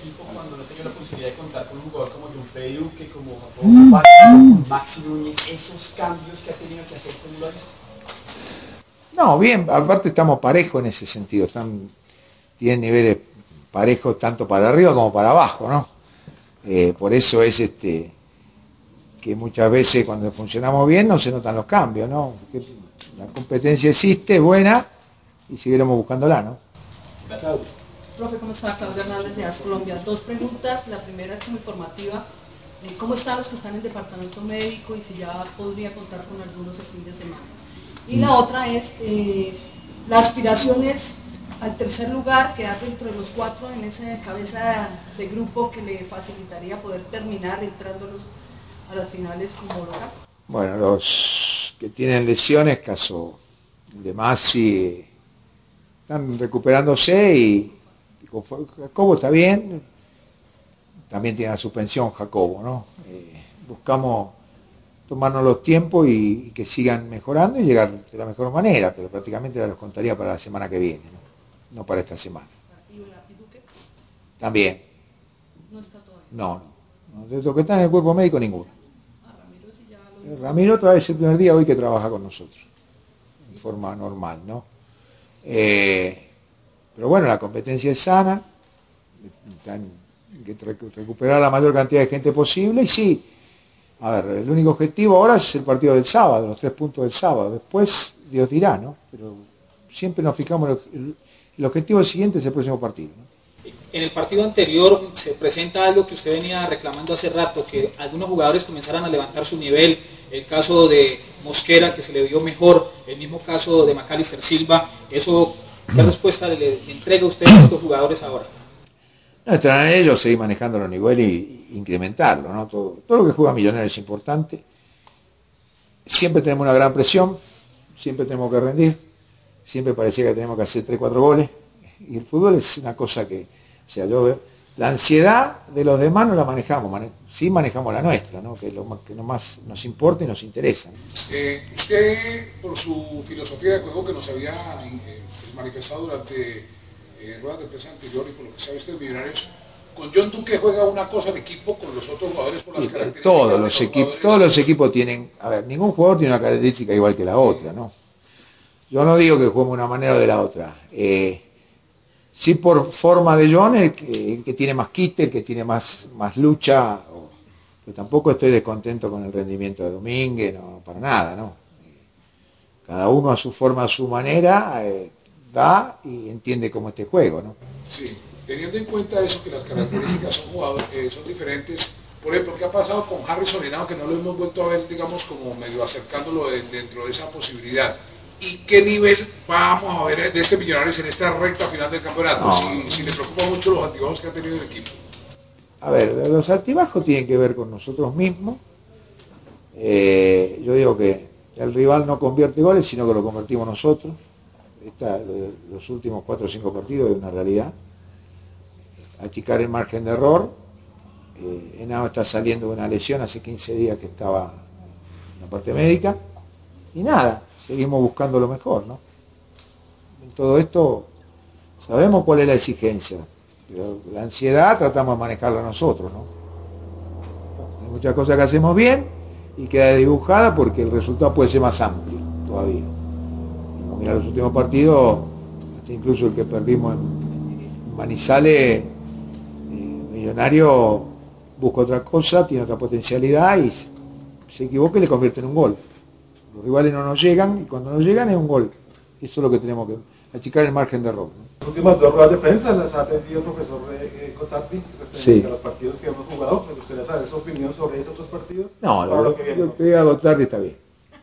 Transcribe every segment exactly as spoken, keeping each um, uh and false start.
equipo cuando no tenía la posibilidad de contar con un jugador como John Freddy Duque, como Jacobo Falcao, como Maxi Núñez, esos cambios que ha tenido que hacer, ¿cómo lo ha visto? No, bien, aparte estamos parejos en ese sentido, están, tienen niveles parejos tanto para arriba como para abajo, ¿no? Eh, por eso es este que muchas veces cuando funcionamos bien no se notan los cambios, ¿no? Porque la competencia existe, es buena, y seguiremos buscándola, ¿no? Gracias. Profe, ¿cómo está? Claudia Hernández de A S Colombia. Dos preguntas. La primera es como informativa. ¿Cómo están los que están en el departamento médico y si ya podría contar con algunos el fin de semana? Y la otra es, eh, la aspiración es al tercer lugar, quedar dentro de los cuatro en esa cabeza de grupo que le facilitaría poder terminar entrándolos a las finales como local. Bueno, los que tienen lesiones, caso de Masi, están recuperándose y Jacobo está bien, también tiene la suspensión Jacobo, ¿no? Eh, buscamos tomarnos los tiempos y, y que sigan mejorando y llegar de la mejor manera, pero prácticamente ya los contaría para la semana que viene, no, no para esta semana. ¿Y Duque? También. ¿No está todavía? No, no, no. De los que están en el cuerpo médico, ninguno. Ah, Ramiro, si ya lo... Ramiro otra vez el primer día hoy que trabaja con nosotros, en forma normal, ¿no? Eh, pero bueno, la competencia es sana, hay que recuperar la mayor cantidad de gente posible y sí, a ver, el único objetivo ahora es el partido del sábado, los tres puntos del sábado, después Dios dirá, ¿no? Pero siempre nos fijamos, el, el objetivo siguiente es el próximo partido, ¿no? En el partido anterior se presenta algo que usted venía reclamando hace rato, que algunos jugadores comenzaran a levantar su nivel, el caso de Mosquera que se le vio mejor, el mismo caso de Macalister Silva, eso, ¿qué respuesta le, le entrega usted a estos jugadores ahora? No, estarán ellos, seguir manejando los niveles y, y incrementarlo, ¿no? Todo, todo lo que juega Millonarios es importante. Siempre tenemos una gran presión, siempre tenemos que rendir, siempre parecía que tenemos que hacer tres, cuatro goles, y el fútbol es una cosa que, o sea, yo veo, la ansiedad de los demás no la manejamos, mane sí manejamos la nuestra, ¿no? Que es lo que más nos importa y nos interesa. Eh, usted, por su filosofía de juego que nos había eh, manifestado durante eh, ruedas de prensa anterior y por lo que sabe usted de Millonarios, con John Duque juega una cosa el equipo, con los otros jugadores por las y, características todos de los, los equipos, jugadores. todos los equipos tienen, a ver, ningún jugador tiene una característica igual que la otra, ¿no? Yo no digo que juguemos de una manera o de la otra. Eh, sí por forma de John, el que, el que tiene más quite, el que tiene más, más lucha, o, pero tampoco estoy descontento con el rendimiento de Domínguez, no, para nada, ¿no? Cada uno a su forma, a su manera, eh, da y entiende cómo este juego, ¿no? Sí, teniendo en cuenta eso, que las características son, jugadores, eh, son diferentes, por ejemplo, ¿qué ha pasado con Harrison Henao, que no lo hemos vuelto a ver, digamos, como medio acercándolo de, dentro de esa posibilidad? ¿Y qué nivel vamos a ver de este Millonarios en esta recta final del campeonato? No. Si, si le preocupan mucho los altibajos que ha tenido el equipo. A ver, los altibajos tienen que ver con nosotros mismos. Eh, yo digo que el rival no convierte goles, sino que lo convertimos nosotros. Esta, los últimos cuatro o cinco partidos es una realidad. Achicar el margen de error. Eh, Henao está saliendo de una lesión, hace quince días que estaba en la parte médica. Y nada, seguimos buscando lo mejor, ¿no? En todo esto sabemos cuál es la exigencia, pero la ansiedad tratamos de manejarla nosotros, ¿no? Hay muchas cosas que hacemos bien y queda dibujada porque el resultado puede ser más amplio todavía. Mira los últimos partidos, hasta incluso el que perdimos en Manizales, eh, Millonario busca otra cosa, tiene otra potencialidad y se, se equivoca y le convierte en un gol. Los rivales no nos llegan y cuando nos llegan es un gol. Eso es lo que tenemos que achicar el margen de error, ¿no? Las últimas dos ruedas de prensa las ha atendido el profesor eh, Cotarpi referente Sí. a los partidos que hemos jugado. Me gustaría saber su opinión sobre esos otros partidos. No, Para lo, lo que viene. lo que voy a votar está bien.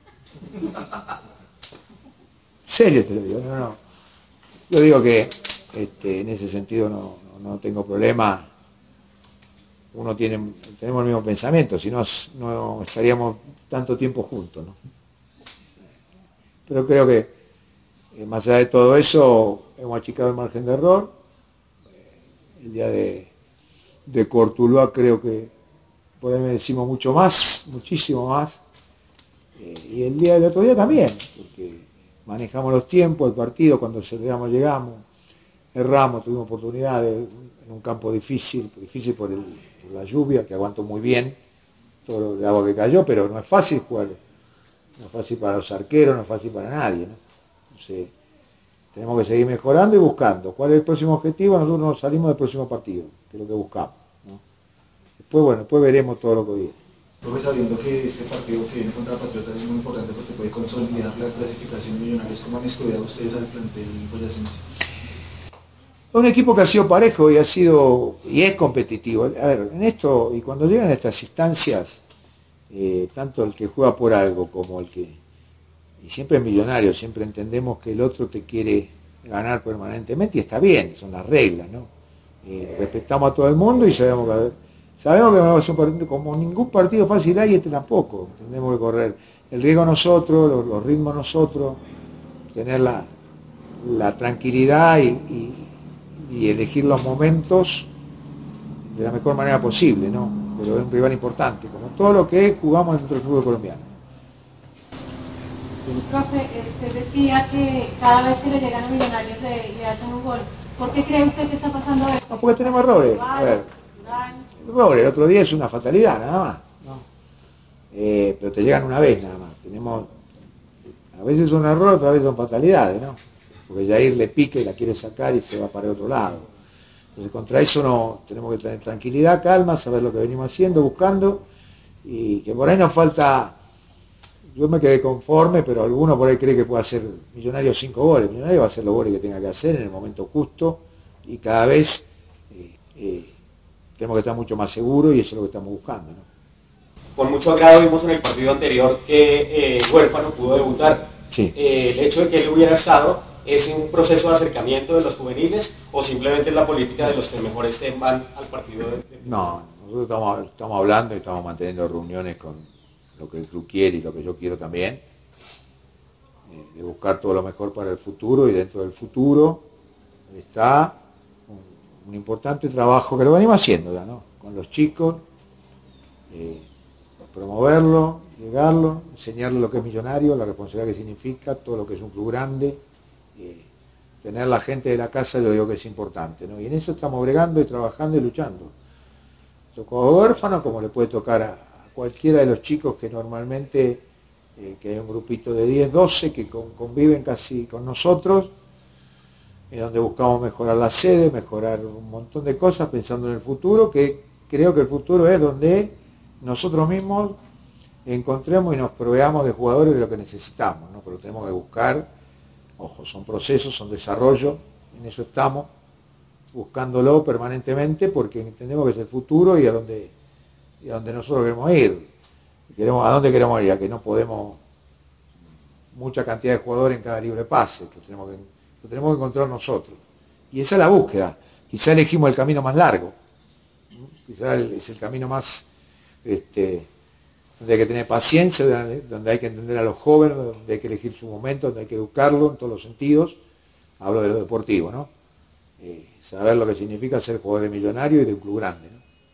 Serio te lo digo, no, no. Yo digo que este, en ese sentido no, no, no tengo problema. Uno tiene, tenemos el mismo pensamiento, si no, no estaríamos tanto tiempo juntos, ¿no? Pero creo que eh, más allá de todo eso, hemos achicado el margen de error. Eh, el día de, de Cortuluá creo que por ahí me decimos mucho más, muchísimo más. Eh, y el día del otro día también, porque manejamos los tiempos, el partido, cuando cerramos llegamos, erramos, tuvimos oportunidades, en un campo difícil, difícil por, el, por la lluvia, que aguantó muy bien todo el agua que cayó, pero no es fácil jugar, no es fácil para los arqueros, no es fácil para nadie, ¿no? Entonces, tenemos que seguir mejorando y buscando. ¿Cuál es el próximo objetivo? Nosotros nos salimos del próximo partido, que es lo que buscamos, ¿no? Después, bueno, después veremos todo lo que viene. Profe, sabiendo que este partido que viene contra Patriotas es muy importante porque puede consolidar la clasificación Millonarios, ¿cómo han estudiado ustedes al plantel boyacense? Un equipo que ha sido parejo y ha sido y es competitivo. A ver, en esto, y cuando llegan estas instancias, eh, tanto el que juega por algo como el que, y siempre es millonario, siempre entendemos que el otro te quiere ganar permanentemente y está bien, son las reglas, ¿no? Eh, respetamos a todo el mundo y sabemos que, sabemos que no es un partido, como ningún partido fácil hay, este tampoco. Tenemos que correr el riesgo nosotros, los, los ritmos nosotros, tener la, la tranquilidad y, y y elegir los momentos de la mejor manera posible, ¿no? Pero es un rival importante, como todo lo que jugamos dentro del fútbol colombiano. Profe, usted decía que cada vez que le llegan a Millonarios le, le hacen un gol. ¿Por qué cree usted que está pasando esto? No, porque tenemos errores. A ver, errores, el otro día es una fatalidad, nada más, ¿no? Eh, pero te llegan una vez nada más. Tenemos, a veces son errores, pero a veces son fatalidades, ¿no? Porque Jair le pica y la quiere sacar y se va para el otro lado. Entonces contra eso no tenemos que tener tranquilidad, calma, saber lo que venimos haciendo, buscando, y que por ahí nos falta, yo me quedé conforme, pero alguno por ahí cree que puede hacer Millonario cinco goles. Millonario va a hacer los goles que tenga que hacer en el momento justo, y cada vez eh, eh, tenemos que estar mucho más seguros y eso es lo que estamos buscando, ¿no? Con mucho agrado vimos en el partido anterior que eh, Huérfano pudo debutar. Sí. Eh, el hecho de que él hubiera estado, ¿es un proceso de acercamiento de los juveniles o simplemente es la política de los que mejor estén van al partido? De, de... No, nosotros estamos, estamos hablando y estamos manteniendo reuniones con lo que el club quiere y lo que yo quiero también, eh, de buscar todo lo mejor para el futuro, y dentro del futuro está un, un importante trabajo que lo venimos haciendo ya, ¿no? Con los chicos, eh, promoverlo, llegarlo, enseñarle lo que es Millonario, la responsabilidad que significa, todo lo que es un club grande. Eh, tener la gente de la casa, yo digo que es importante, ¿no? Y en eso estamos bregando y trabajando y luchando. Tocó a Huérfano, como le puede tocar a, a cualquiera de los chicos que normalmente, eh, que hay un grupito de diez, doce que con, conviven casi con nosotros, en donde buscamos mejorar la sede, mejorar un montón de cosas pensando en el futuro, que creo que el futuro es donde nosotros mismos encontremos y nos proveamos de jugadores de lo que necesitamos, ¿no? Pero tenemos que buscar. Ojo, son procesos, son desarrollo, en eso estamos, buscándolo permanentemente porque entendemos que es el futuro y a donde, y a donde nosotros queremos ir. Queremos, ¿a dónde queremos ir? A que no podemos, mucha cantidad de jugadores en cada libre pase, que tenemos que, lo tenemos que encontrar nosotros. Y esa es la búsqueda. Quizá elegimos el camino más largo, quizá es el camino más... Este, donde hay que tener paciencia, donde hay que entender a los jóvenes, donde hay que elegir su momento, donde hay que educarlo en todos los sentidos. Hablo de lo deportivo, ¿no? Eh, saber lo que significa ser jugador de Millonario y de un club grande,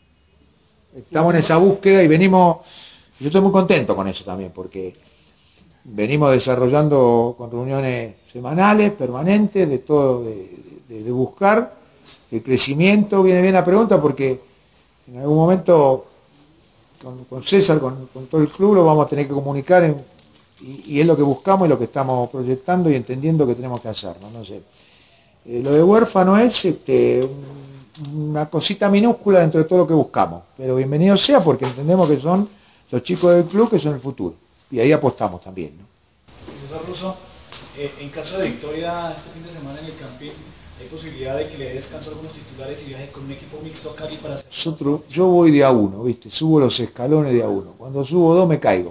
¿no? Estamos en esa búsqueda y venimos, yo estoy muy contento con eso también, porque venimos desarrollando con reuniones semanales, permanentes, de todo, de, de, de buscar el crecimiento. Viene bien la pregunta porque en algún momento... Con, con César, con, con todo el club, lo vamos a tener que comunicar en, y, y es lo que buscamos y lo que estamos proyectando y entendiendo que tenemos que hacer, ¿no? No sé. Eh, lo de Huérfano es este, un, una cosita minúscula dentro de todo lo que buscamos, pero bienvenido sea porque entendemos que son los chicos del club que son el futuro y ahí apostamos también, ¿no? Profesor Russo, eh, en caso de victoria este fin de semana en el Campín, ¿hay posibilidad de que le dé descanso a algunos titulares y viaje con un equipo mixto a Cali para hacer? Nosotros, yo voy de a uno, ¿viste? Subo los escalones de a uno. Cuando subo dos me caigo.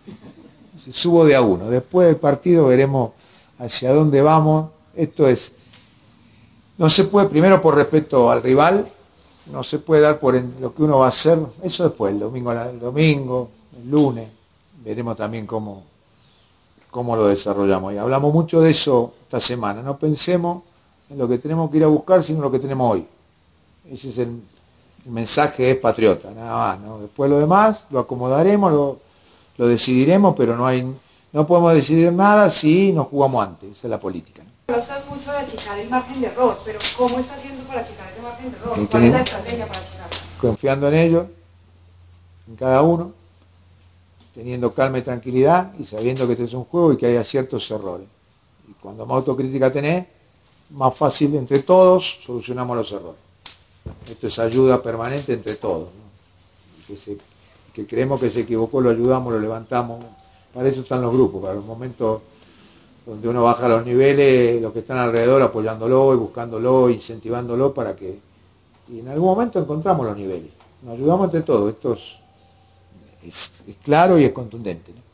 Subo de a uno. Después del partido veremos hacia dónde vamos. Esto es, no se puede, primero por respeto al rival, no se puede dar por lo que uno va a hacer. Eso después, el domingo, el domingo, el lunes, veremos también cómo, cómo lo desarrollamos. Y hablamos mucho de eso esta semana. No pensemos en lo que tenemos que ir a buscar, sino lo que tenemos hoy. Ese es el, el mensaje, es patriota, nada más, ¿no? Después lo demás lo acomodaremos, lo, lo decidiremos, pero no hay, no podemos decidir nada si nos jugamos antes, esa es la política, ¿no? Hablas mucho de achicar el margen de error, pero ¿cómo está haciendo para achicar ese margen de error? Y ¿Cuál es la tenemos- estrategia para achicarlo? Confiando en ellos, en cada uno, teniendo calma y tranquilidad y sabiendo que este es un juego y que hay ciertos errores. Y cuando más autocrítica tenés, más fácil entre todos solucionamos los errores. Esto es ayuda permanente entre todos, ¿no? Que, se- que creemos que se equivocó, lo ayudamos, lo levantamos. Para eso están los grupos, para los momentos donde uno baja los niveles, los que están alrededor apoyándolo y buscándolo, incentivándolo para que... Y en algún momento encontramos los niveles. Nos ayudamos entre todos. Esto es, es- es claro y es contundente, ¿no?